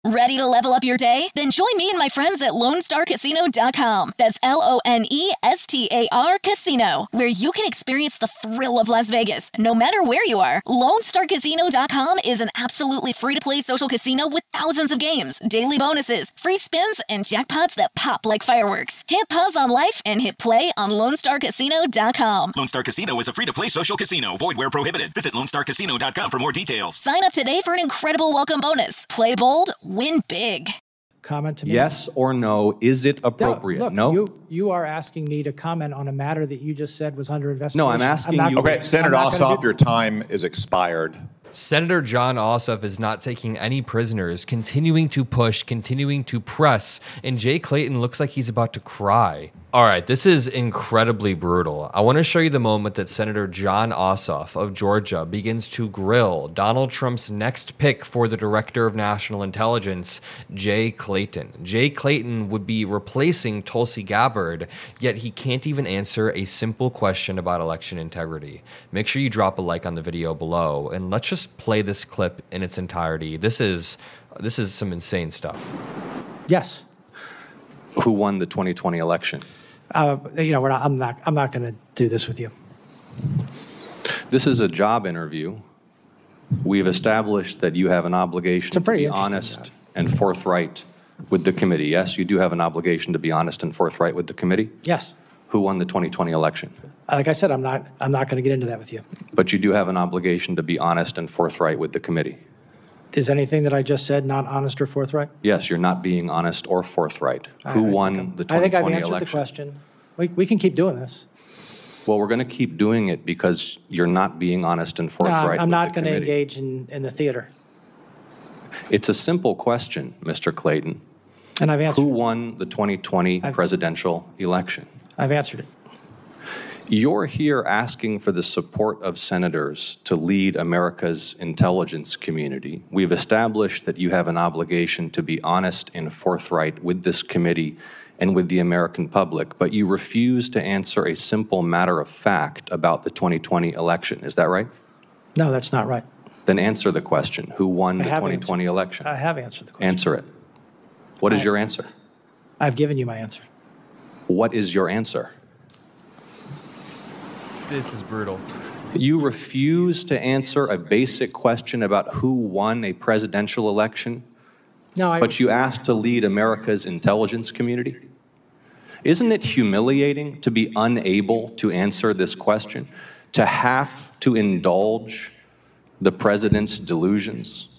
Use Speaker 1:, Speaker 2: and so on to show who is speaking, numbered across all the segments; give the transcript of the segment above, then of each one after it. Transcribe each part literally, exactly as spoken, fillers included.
Speaker 1: Ready to level up your day? Then join me and my friends at Lone Star Casino dot com. That's L O N E S T A R Casino, where you can experience the thrill of Las Vegas, no matter where you are. Lone Star Casino dot com is an absolutely free-to-play social casino with thousands of games, daily bonuses, free spins, and jackpots that pop like fireworks. Hit pause on life and hit play on Lone Star Casino dot com.
Speaker 2: Lone Star Casino is a free-to-play social casino. Void where prohibited. Visit Lone Star Casino dot com for more details.
Speaker 1: Sign up today for an incredible welcome bonus. Play bold, win big.
Speaker 3: Comment to me?
Speaker 4: Yes or no, is it appropriate?
Speaker 3: No, look,
Speaker 4: no?
Speaker 3: You, you are asking me to comment on a matter that you just said was under investigation.
Speaker 4: No, I'm asking
Speaker 3: I'm
Speaker 4: you.
Speaker 3: not,
Speaker 5: Okay, Senator Ossoff, your time is expired.
Speaker 6: Senator Jon Ossoff is not taking any prisoners, continuing to push, continuing to press, and Jay Clayton looks like he's about to cry. All right, this is incredibly brutal. I want to show you the moment that Senator Jon Ossoff of Georgia begins to grill Donald Trump's next pick for the Director of National Intelligence, Jay Clayton. Jay Clayton would be replacing Tulsi Gabbard, yet he can't even answer a simple question about election integrity. Make sure you drop a like on the video below, and let's just play this clip in its entirety. This is this is some insane stuff.
Speaker 3: Yes.
Speaker 4: Who won the twenty twenty election?
Speaker 3: Uh, you know, we're not, I'm not. I'm not going to do this with you.
Speaker 4: This is a job interview. We've established that you have an obligation to be honest job. and forthright with the committee. Yes, you do have an obligation to be honest and forthright with the committee?
Speaker 3: Yes.
Speaker 4: Who won the twenty twenty election?
Speaker 3: Like I said, I'm not. I'm not going to get into that with you.
Speaker 4: But you do have an obligation to be honest and forthright with the committee.
Speaker 3: Is anything that I just said not honest or forthright?
Speaker 4: Yes, you're not being honest or forthright.
Speaker 3: I,
Speaker 4: Who
Speaker 3: I
Speaker 4: won
Speaker 3: think
Speaker 4: the
Speaker 3: I think
Speaker 4: twenty twenty
Speaker 3: I've answered
Speaker 4: election?
Speaker 3: the question. We, we can keep doing this.
Speaker 4: Well, we're going to keep doing it because you're not being honest and
Speaker 3: No,
Speaker 4: forthright.
Speaker 3: I'm
Speaker 4: with
Speaker 3: not
Speaker 4: the
Speaker 3: going to
Speaker 4: committee.
Speaker 3: engage in, in the theater.
Speaker 4: It's a simple question, Mister Clayton.
Speaker 3: And I've answered
Speaker 4: Who
Speaker 3: it.
Speaker 4: won the twenty twenty
Speaker 3: I've-
Speaker 4: presidential election?
Speaker 3: I've answered it.
Speaker 4: You're here asking for the support of senators to lead America's intelligence community. We've established that you have an obligation to be honest and forthright with this committee and with the American public, but you refuse to answer a simple matter of fact about the twenty twenty election. Is that right?
Speaker 3: No, that's not right.
Speaker 4: Then answer the question. Who won
Speaker 3: I
Speaker 4: the
Speaker 3: have
Speaker 4: twenty twenty
Speaker 3: answered-
Speaker 4: election?
Speaker 3: I have answered the question.
Speaker 4: Answer it. What is
Speaker 3: I-
Speaker 4: your answer?
Speaker 3: I've given you my answer.
Speaker 4: What is your answer?
Speaker 6: This is brutal.
Speaker 4: You refuse to answer a basic question about who won a presidential election,
Speaker 3: No, I.
Speaker 4: but you ask to lead America's intelligence community? Isn't it humiliating to be unable to answer this question, to have to indulge the president's delusions?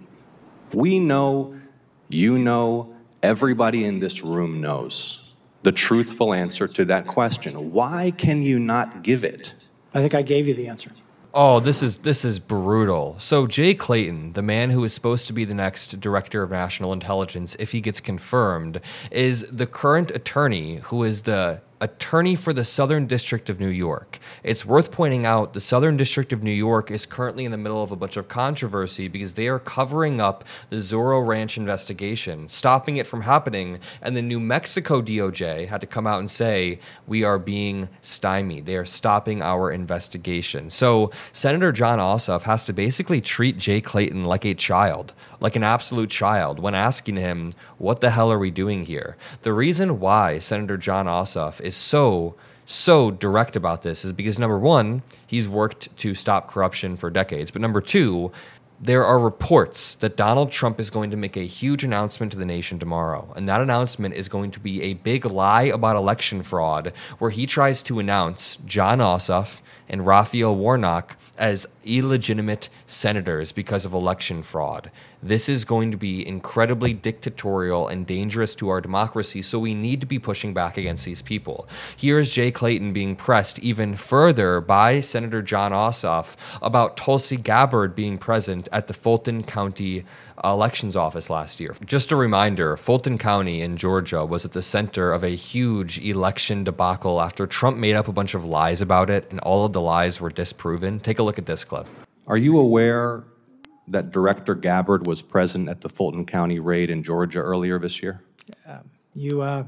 Speaker 4: We know, you know, everybody in this room knows the truthful answer to that question. Why can you not give it?
Speaker 3: I think I gave you the answer.
Speaker 6: Oh, this is this is brutal. So Jay Clayton, the man who is supposed to be the next Director of National Intelligence, if he gets confirmed, is the current attorney who is the attorney for the Southern District of New York. It's worth pointing out the Southern District of New York is currently in the middle of a bunch of controversy because they are covering up the Zorro Ranch investigation, stopping it from happening, and the New Mexico D O J had to come out and say, we are being stymied. They are stopping our investigation. So Senator Jon Ossoff has to basically treat Jay Clayton like a child, like an absolute child, when asking him, what the hell are we doing here? The reason why Senator Jon Ossoff is so, so direct about this is because, number one, he's worked to stop corruption for decades. But number two, there are reports that Donald Trump is going to make a huge announcement to the nation tomorrow. And that announcement is going to be a big lie about election fraud, where he tries to announce Jon Ossoff and Raphael Warnock as illegitimate senators because of election fraud. This is going to be incredibly dictatorial and dangerous to our democracy, so we need to be pushing back against these people. Here's Jay Clayton being pressed even further by Senator Jon Ossoff about Tulsi Gabbard being present at the Fulton County Elections Office last year. Just a reminder, Fulton County in Georgia was at the center of a huge election debacle after Trump made up a bunch of lies about it, and all of the lies were disproven. Take a look at this clip.
Speaker 4: Are you aware that Director Gabbard was present at the Fulton County raid in Georgia earlier this year?
Speaker 3: Um, you, uh,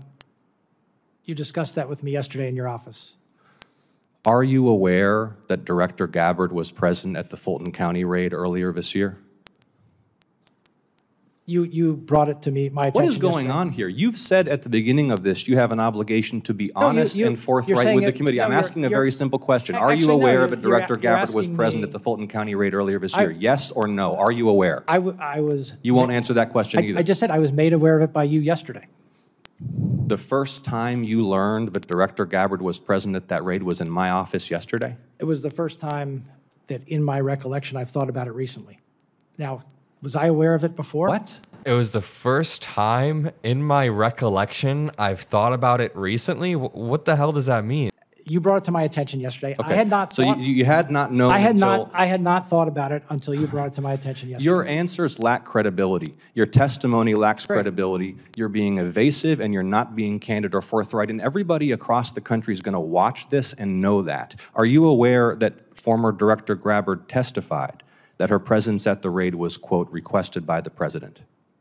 Speaker 3: you discussed that with me yesterday in your office.
Speaker 4: Are you aware that Director Gabbard was present at the Fulton County raid earlier this year?
Speaker 3: You you brought it to me, my attention.
Speaker 4: What is going
Speaker 3: yesterday.
Speaker 4: on here? You've said at the beginning of this you have an obligation to be
Speaker 3: No, you-
Speaker 4: honest
Speaker 3: you-
Speaker 4: and
Speaker 3: you're
Speaker 4: forthright
Speaker 3: saying
Speaker 4: with the
Speaker 3: it-
Speaker 4: committee.
Speaker 3: no,
Speaker 4: I'm
Speaker 3: you're-
Speaker 4: asking a
Speaker 3: you're-
Speaker 4: very simple question. Are
Speaker 3: Actually,
Speaker 4: you
Speaker 3: no,
Speaker 4: aware
Speaker 3: you're-
Speaker 4: that
Speaker 3: you're-
Speaker 4: Director
Speaker 3: you're
Speaker 4: Gabbard was
Speaker 3: asking
Speaker 4: present
Speaker 3: me-
Speaker 4: at the Fulton County raid earlier this
Speaker 3: I-
Speaker 4: year? Yes or no? Are you aware?
Speaker 3: I, w- I was.
Speaker 4: You won't answer that question
Speaker 3: I,
Speaker 4: either.
Speaker 3: I just said I was made aware of it by you yesterday.
Speaker 4: The first time you learned that Director Gabbard was present at that raid was in my office yesterday?
Speaker 3: It was the first time that, in my recollection, I've thought about it recently. Now, was I aware of it before?
Speaker 4: What?
Speaker 6: It was the first time in my recollection I've thought about it recently. Wh- What the hell does that mean?
Speaker 3: You brought it to my attention yesterday.
Speaker 4: Okay.
Speaker 3: I had not.
Speaker 4: So
Speaker 3: thought,
Speaker 4: you, you had not known
Speaker 3: I had
Speaker 4: until...
Speaker 3: not. I had not thought about it until you brought it to my attention yesterday.
Speaker 4: Your answers lack credibility. Your testimony lacks
Speaker 3: Right.
Speaker 4: credibility. You're being evasive and you're not being candid or forthright. And everybody across the country is going to watch this and know that. Are you aware that former Director Gabbard testified that her presence at the raid was, quote, requested by the president?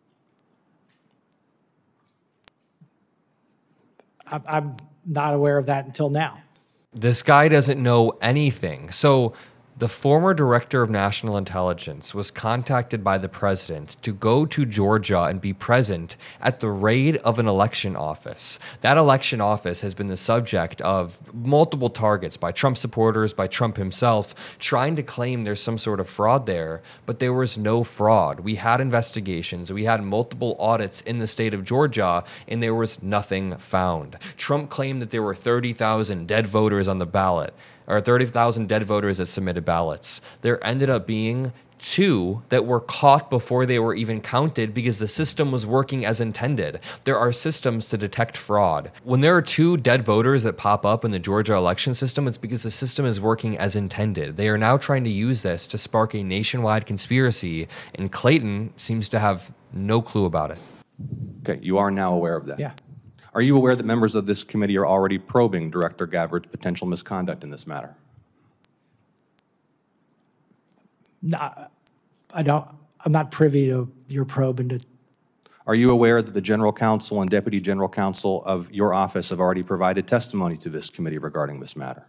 Speaker 3: I, I'm not aware of that until now.
Speaker 6: This guy doesn't know anything. So the former director of national intelligence was contacted by the president to go to Georgia and be present at the raid of an election office. That election office has been the subject of multiple targets by Trump supporters, by Trump himself, trying to claim there's some sort of fraud there, but there was no fraud. We had investigations, we had multiple audits in the state of Georgia, and there was nothing found. Trump claimed that there were thirty thousand dead voters on the ballot, or thirty thousand dead voters that submitted ballots. There ended up being two that were caught before they were even counted because the system was working as intended. There are systems to detect fraud. When there are two dead voters that pop up in the Georgia election system, it's because the system is working as intended. They are now trying to use this to spark a nationwide conspiracy, and Clayton seems to have no clue about it.
Speaker 4: Okay, you are now aware of that.
Speaker 3: Yeah.
Speaker 4: Are you aware that members of this committee are already probing Director Gabbard's potential misconduct in this matter?
Speaker 3: No, I don't. I'm not privy to your probe into.
Speaker 4: Are you aware that the General Counsel and Deputy General Counsel of your office have already provided testimony to this committee regarding this matter?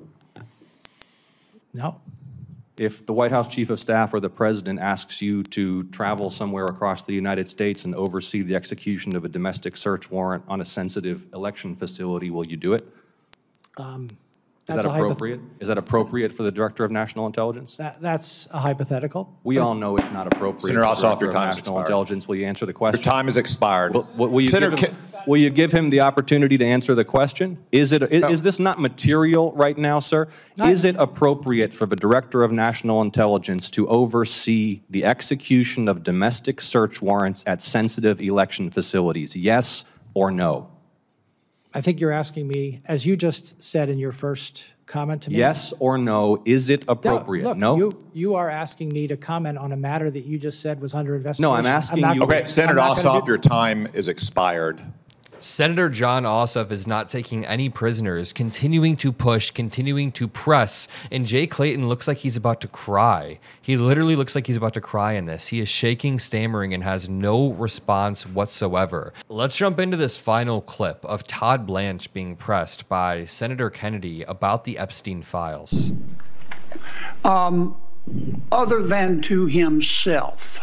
Speaker 3: No.
Speaker 4: If the White House Chief of Staff or the President asks you to travel somewhere across the United States and oversee the execution of a domestic search warrant on a sensitive election facility, will you do it?
Speaker 3: Um,
Speaker 4: Is
Speaker 3: that's
Speaker 4: that
Speaker 3: a hypoth-
Speaker 4: appropriate? Is that appropriate for the Director of National Intelligence?
Speaker 3: That, that's a hypothetical.
Speaker 4: We all know it's not appropriate
Speaker 5: Senator
Speaker 4: for the
Speaker 5: Ossoff,
Speaker 4: Director
Speaker 5: your
Speaker 4: of
Speaker 5: time has
Speaker 4: National
Speaker 5: expired.
Speaker 4: Intelligence. Will you answer the
Speaker 5: Your
Speaker 4: question?
Speaker 5: time is expired.
Speaker 4: Will, will- will you
Speaker 5: Senator
Speaker 4: give him,
Speaker 5: Ki-
Speaker 4: will you give him the opportunity to answer the question? Is it is, is this not material right now, sir?
Speaker 3: Not-
Speaker 4: Is it appropriate for the Director of National Intelligence to oversee the execution of domestic search warrants at sensitive election facilities? Yes or no?
Speaker 3: I think you're asking me, as you just said in your first comment to me.
Speaker 4: Yes or no? Is it
Speaker 3: No,
Speaker 4: appropriate?
Speaker 3: Look,
Speaker 4: No.
Speaker 3: You, you are asking me to comment on a matter that you just said was under investigation.
Speaker 4: I'm asking
Speaker 3: not
Speaker 4: you-
Speaker 3: gonna-
Speaker 5: Okay, Senator
Speaker 3: I'm not gonna
Speaker 5: Ossoff,
Speaker 3: do-
Speaker 5: your time is expired.
Speaker 6: Senator John Ossoff is not taking any prisoners, continuing to push, continuing to press, and Jay Clayton looks like he's about to cry. He literally looks like he's about to cry in this. He is shaking, stammering, and has no response whatsoever. Let's jump into this final clip of Todd Blanche being pressed by Senator Kennedy about the Epstein files.
Speaker 7: Um, other than to himself,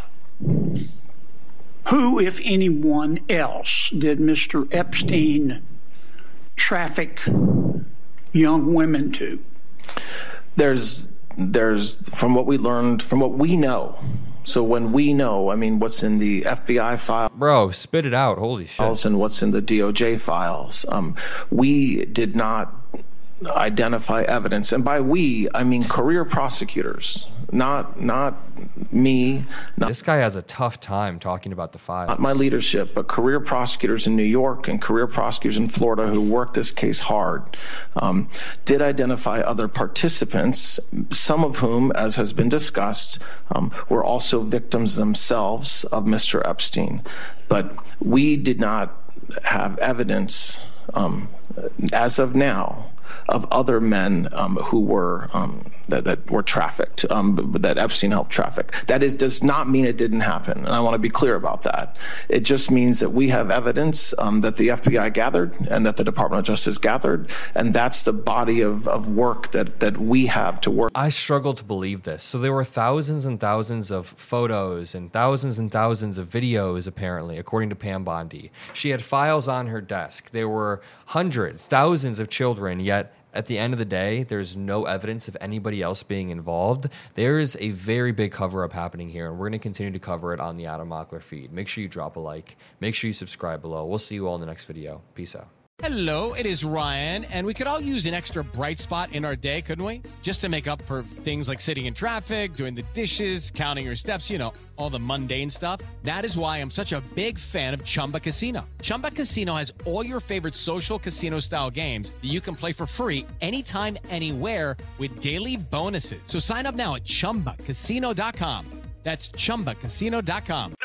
Speaker 7: who, if anyone else, did Mister Epstein traffic young women to?
Speaker 8: There's, there's, from what we learned, from what we know. So when we know, I mean, what's in the F B I files
Speaker 6: Bro, spit it out. Holy shit.
Speaker 8: and what's in the D O J files, um, we did not identify evidence. And by we, I mean career prosecutors, not, not me, not
Speaker 6: This guy has a tough time talking about the files.
Speaker 8: not my leadership, but career prosecutors in New York and career prosecutors in Florida who worked this case hard, um, did identify other participants, some of whom, as has been discussed, um, were also victims themselves of Mister Epstein. But we did not have evidence, um, as of now, of other men um, who were um, that, that were trafficked, um, that Epstein helped traffic. That is, does not mean it didn't happen, and I want to be clear about that. It just means that we have evidence um, that the F B I gathered and that the Department of Justice gathered, and that's the body of, of work that, that we have to work.
Speaker 6: I struggle to believe this. So there were thousands and thousands of photos and thousands and thousands of videos, apparently, according to Pam Bondi. She had files on her desk. There were hundreds, thousands of children, yet at the end of the day, there's no evidence of anybody else being involved. There is a very big cover-up happening here, and we're going to continue to cover it on the Adam Mockler feed. Make sure you drop a like. Make sure you subscribe below. We'll see you all in the next video. Peace out.
Speaker 9: Hello, it is Ryan, and we could all use an extra bright spot in our day, couldn't we? Just to make up for things like sitting in traffic, doing the dishes, counting your steps, you know, all the mundane stuff. That is why I'm such a big fan of Chumba Casino. Chumba Casino has all your favorite social casino-style games that you can play for free anytime, anywhere with daily bonuses. So sign up now at chumba casino dot com. That's chumba casino dot com.